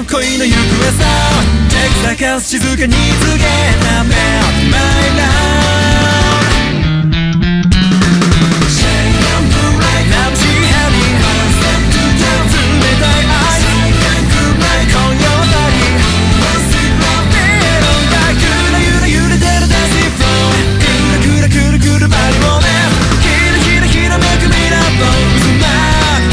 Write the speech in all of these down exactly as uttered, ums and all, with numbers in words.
恋の行方さチェック探す静かに告げた Melt my love眩しい針冷たい愛今夜なりメロンがゆらゆら揺れてる Dancing floor くらくらくるくるマリオネひらひらひらめく未来を渦巻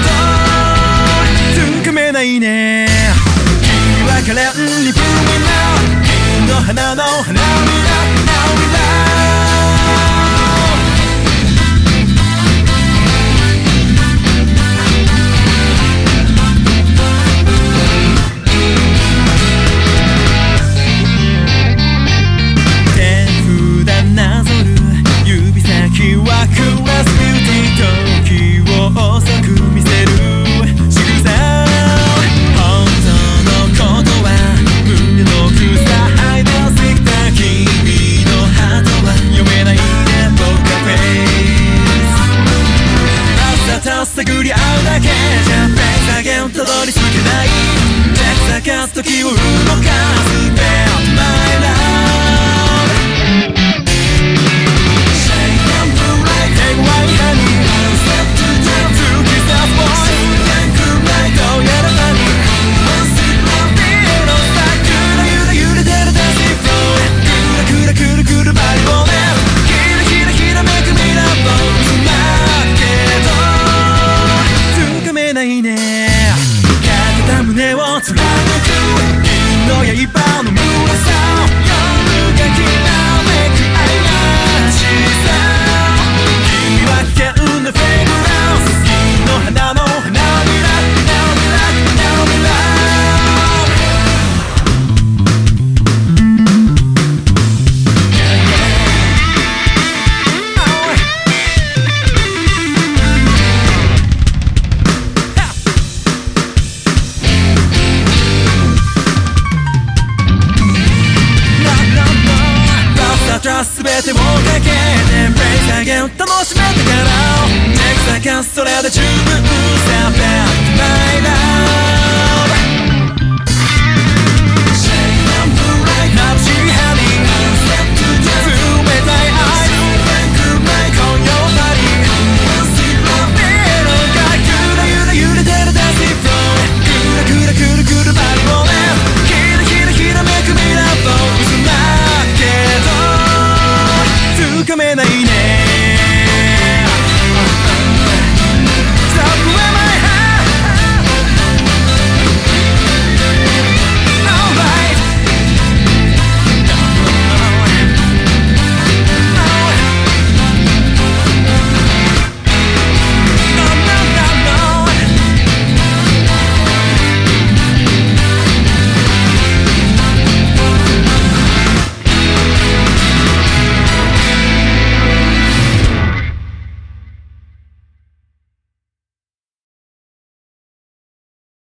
けどつかめないね君は可憐に Blooming now 君の花の花びら Now we love探り合うだけじゃペース上げをたどり着けないチェック探す時を動かす Melt my love Shake and move like a white honey Step to jump to kiss us boys Cool like どうやら何 One sip of beer on side ゆらゆら揺れてる Dancing floor くらくらくるくるマリオネひらひらひらめく未来を渦巻けどないね欠けた胸を貫く銀の刃の無さ夜がきらめく怪しさ君は危険なフェイクラウス銀の花の花びら Now we love Now we love全てをかけてブレイク下げを楽しめたからチェック探すそれで十分さ Melt my love